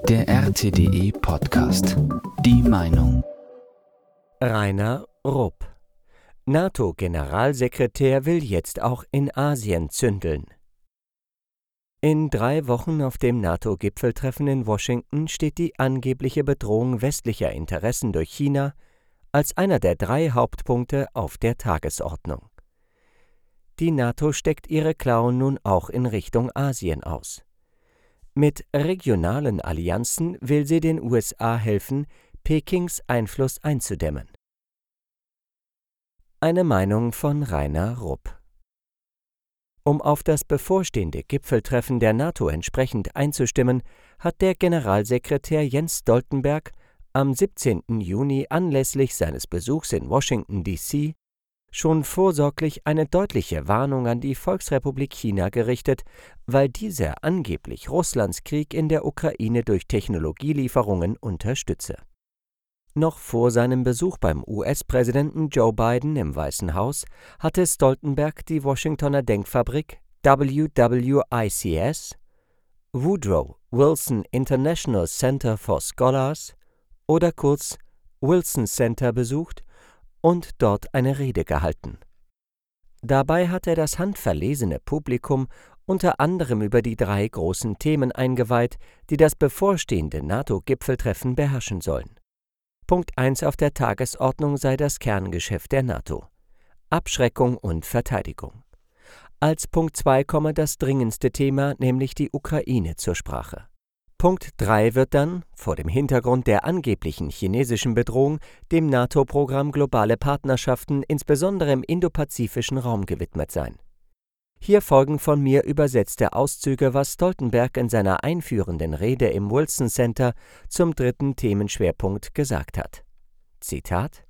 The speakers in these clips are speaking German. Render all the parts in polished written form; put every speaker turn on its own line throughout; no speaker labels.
Der RTDE Podcast. Die Meinung.
Rainer Rupp. NATO-Generalsekretär will jetzt auch in Asien zündeln. In 3 Wochen auf dem NATO-Gipfeltreffen in Washington steht die angebliche Bedrohung westlicher Interessen durch China als einer der 3 Hauptpunkte auf der Tagesordnung. Die NATO steckt ihre Klauen nun auch in Richtung Asien aus. Mit regionalen Allianzen will sie den USA helfen, Pekings Einfluss einzudämmen. Eine Meinung von Rainer Rupp. Um auf das bevorstehende Gipfeltreffen der NATO entsprechend einzustimmen, hat der Generalsekretär Jens Stoltenberg am 17. Juni anlässlich seines Besuchs in Washington, D.C. schon vorsorglich eine deutliche Warnung an die Volksrepublik China gerichtet, weil diese angeblich Russlands Krieg in der Ukraine durch Technologielieferungen unterstütze. Noch vor seinem Besuch beim US-Präsidenten Joe Biden im Weißen Haus hatte Stoltenberg die Washingtoner Denkfabrik WWICS, Woodrow Wilson International Center for Scholars oder kurz Wilson Center besucht und dort eine Rede gehalten. Dabei hat er das handverlesene Publikum unter anderem über die 3 großen Themen eingeweiht, die das bevorstehende NATO-Gipfeltreffen beherrschen sollen. Punkt 1 auf der Tagesordnung sei das Kerngeschäft der NATO: Abschreckung und Verteidigung. Als Punkt 2 komme das dringendste Thema, nämlich die Ukraine, zur Sprache. Punkt 3 wird dann, vor dem Hintergrund der angeblichen chinesischen Bedrohung, dem NATO-Programm Globale Partnerschaften, insbesondere im indopazifischen Raum, gewidmet sein. Hier folgen von mir übersetzte Auszüge, was Stoltenberg in seiner einführenden Rede im Wilson Center zum 3. Themenschwerpunkt gesagt hat. Zitat: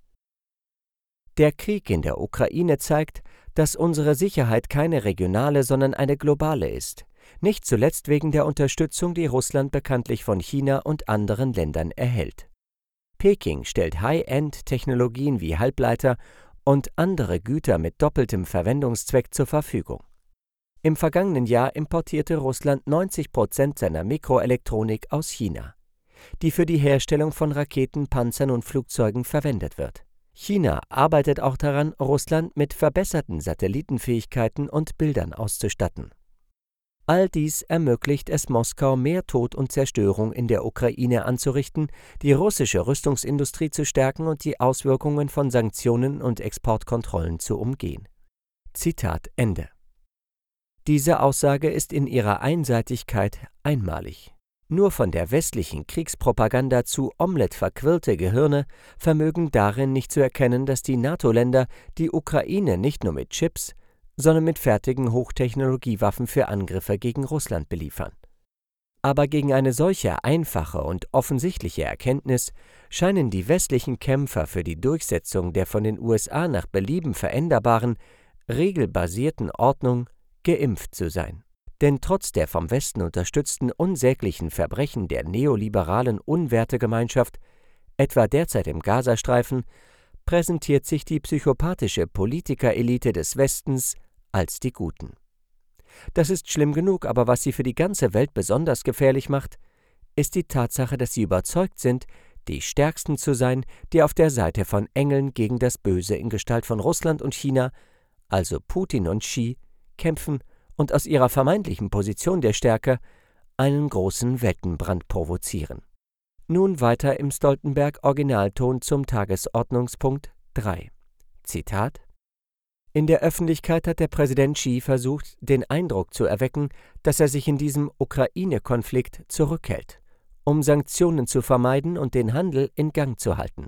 Der Krieg in der Ukraine zeigt, dass unsere Sicherheit keine regionale, sondern eine globale ist. Nicht zuletzt wegen der Unterstützung, die Russland bekanntlich von China und anderen Ländern erhält. Peking stellt High-End-Technologien wie Halbleiter und andere Güter mit doppeltem Verwendungszweck zur Verfügung. Im vergangenen Jahr importierte Russland 90% seiner Mikroelektronik aus China, die für die Herstellung von Raketen, Panzern und Flugzeugen verwendet wird. China arbeitet auch daran, Russland mit verbesserten Satellitenfähigkeiten und Bildern auszustatten. All dies ermöglicht es Moskau, mehr Tod und Zerstörung in der Ukraine anzurichten, die russische Rüstungsindustrie zu stärken und die Auswirkungen von Sanktionen und Exportkontrollen zu umgehen. Zitat Ende. Diese Aussage ist in ihrer Einseitigkeit einmalig. Nur von der westlichen Kriegspropaganda zu Omelette verquirlte Gehirne vermögen darin nicht zu erkennen, dass die NATO-Länder die Ukraine nicht nur mit Chips, sondern mit fertigen Hochtechnologiewaffen für Angriffe gegen Russland beliefern. Aber gegen eine solche einfache und offensichtliche Erkenntnis scheinen die westlichen Kämpfer für die Durchsetzung der von den USA nach Belieben veränderbaren, regelbasierten Ordnung geimpft zu sein. Denn trotz der vom Westen unterstützten unsäglichen Verbrechen der neoliberalen Unwertegemeinschaft, etwa derzeit im Gazastreifen, präsentiert sich die psychopathische Politikerelite des Westens als die Guten. Das ist schlimm genug, aber was sie für die ganze Welt besonders gefährlich macht, ist die Tatsache, dass sie überzeugt sind, die Stärksten zu sein, die auf der Seite von Engeln gegen das Böse in Gestalt von Russland und China, also Putin und Xi, kämpfen und aus ihrer vermeintlichen Position der Stärke einen großen Weltenbrand provozieren. Nun weiter im Stoltenberg-Originalton zum Tagesordnungspunkt 3. Zitat: In der Öffentlichkeit hat der Präsident Xi versucht, den Eindruck zu erwecken, dass er sich in diesem Ukraine-Konflikt zurückhält, um Sanktionen zu vermeiden und den Handel in Gang zu halten.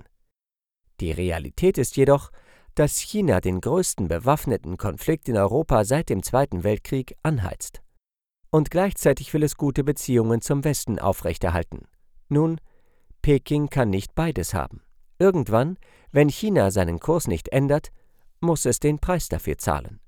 Die Realität ist jedoch, dass China den größten bewaffneten Konflikt in Europa seit dem Zweiten Weltkrieg anheizt. Und gleichzeitig will es gute Beziehungen zum Westen aufrechterhalten. Nun, Peking kann nicht beides haben. Irgendwann, wenn China seinen Kurs nicht ändert, muss es den Preis dafür zahlen.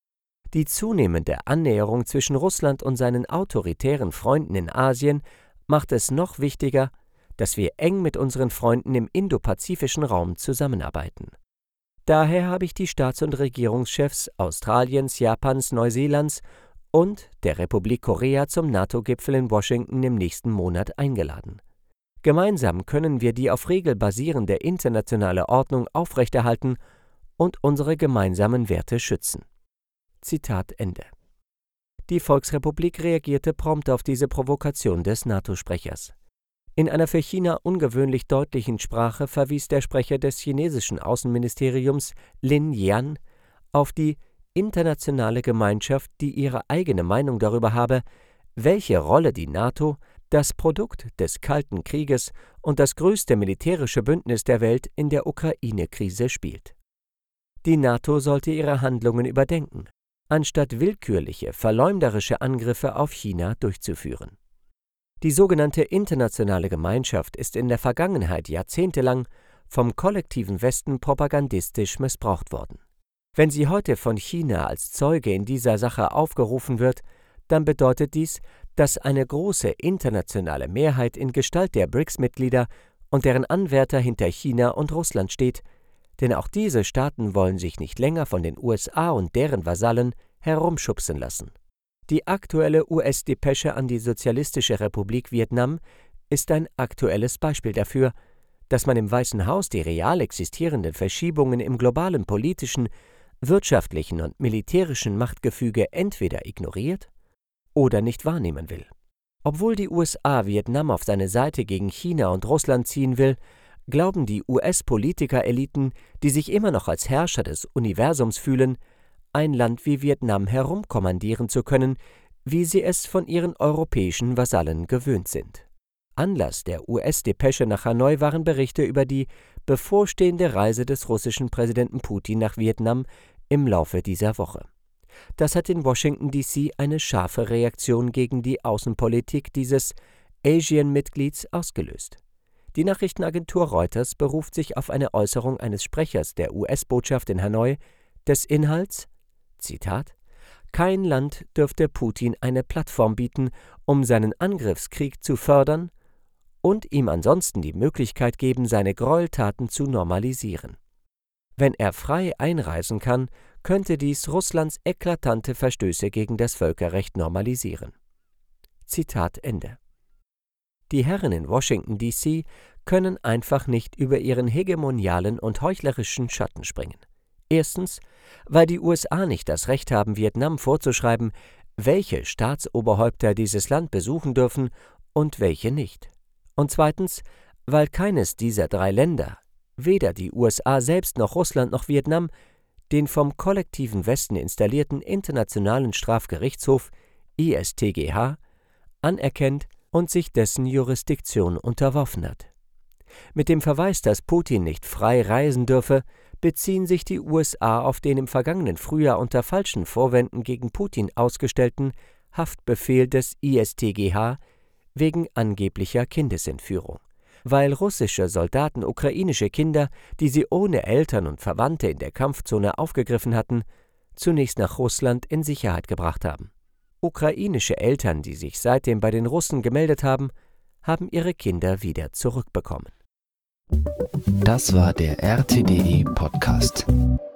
Die zunehmende Annäherung zwischen Russland und seinen autoritären Freunden in Asien macht es noch wichtiger, dass wir eng mit unseren Freunden im indopazifischen Raum zusammenarbeiten. Daher habe ich die Staats- und Regierungschefs Australiens, Japans, Neuseelands und der Republik Korea zum NATO-Gipfel in Washington im nächsten Monat eingeladen. Gemeinsam können wir die auf Regeln basierende internationale Ordnung aufrechterhalten und unsere gemeinsamen Werte schützen. Zitat Ende. Die Volksrepublik reagierte prompt auf diese Provokation des NATO-Sprechers. In einer für China ungewöhnlich deutlichen Sprache verwies der Sprecher des chinesischen Außenministeriums Lin Jian auf die internationale Gemeinschaft, die ihre eigene Meinung darüber habe, welche Rolle die NATO, das Produkt des Kalten Krieges und das größte militärische Bündnis der Welt, in der Ukraine-Krise spielt. Die NATO sollte ihre Handlungen überdenken, anstatt willkürliche, verleumderische Angriffe auf China durchzuführen. Die sogenannte internationale Gemeinschaft ist in der Vergangenheit jahrzehntelang vom kollektiven Westen propagandistisch missbraucht worden. Wenn sie heute von China als Zeuge in dieser Sache aufgerufen wird, dann bedeutet dies, dass eine große internationale Mehrheit in Gestalt der BRICS-Mitglieder und deren Anwärter hinter China und Russland steht, denn auch diese Staaten wollen sich nicht länger von den USA und deren Vasallen herumschubsen lassen. Die aktuelle US-Depesche an die Sozialistische Republik Vietnam ist ein aktuelles Beispiel dafür, dass man im Weißen Haus die real existierenden Verschiebungen im globalen politischen, wirtschaftlichen und militärischen Machtgefüge entweder ignoriert oder nicht wahrnehmen will. Obwohl die USA Vietnam auf seine Seite gegen China und Russland ziehen will, glauben die US-Politiker-Eliten, die sich immer noch als Herrscher des Universums fühlen, ein Land wie Vietnam herumkommandieren zu können, wie sie es von ihren europäischen Vasallen gewöhnt sind. Anlass der US-Depesche nach Hanoi waren Berichte über die bevorstehende Reise des russischen Präsidenten Putin nach Vietnam im Laufe dieser Woche. Das hat in Washington D.C. eine scharfe Reaktion gegen die Außenpolitik dieses ASEAN-Mitglieds ausgelöst. Die Nachrichtenagentur Reuters beruft sich auf eine Äußerung eines Sprechers der US-Botschaft in Hanoi, des Inhalts, Zitat, kein Land dürfte Putin eine Plattform bieten, um seinen Angriffskrieg zu fördern und ihm ansonsten die Möglichkeit geben, seine Gräueltaten zu normalisieren. Wenn er frei einreisen kann, könnte dies Russlands eklatante Verstöße gegen das Völkerrecht normalisieren. Zitat Ende. Die Herren in Washington D.C. können einfach nicht über ihren hegemonialen und heuchlerischen Schatten springen. Erstens, weil die USA nicht das Recht haben, Vietnam vorzuschreiben, welche Staatsoberhäupter dieses Land besuchen dürfen und welche nicht. Und zweitens, weil keines dieser drei Länder, weder die USA selbst noch Russland noch Vietnam, den vom kollektiven Westen installierten Internationalen Strafgerichtshof ISTGH anerkennt und sich dessen Jurisdiktion unterworfen hat. Mit dem Verweis, dass Putin nicht frei reisen dürfe, beziehen sich die USA auf den im vergangenen Frühjahr unter falschen Vorwänden gegen Putin ausgestellten Haftbefehl des ISTGH wegen angeblicher Kindesentführung, weil russische Soldaten ukrainische Kinder, die sie ohne Eltern und Verwandte in der Kampfzone aufgegriffen hatten, zunächst nach Russland in Sicherheit gebracht haben. Ukrainische Eltern, die sich seitdem bei den Russen gemeldet haben, haben ihre Kinder wieder zurückbekommen.
Das war der RTDE Podcast.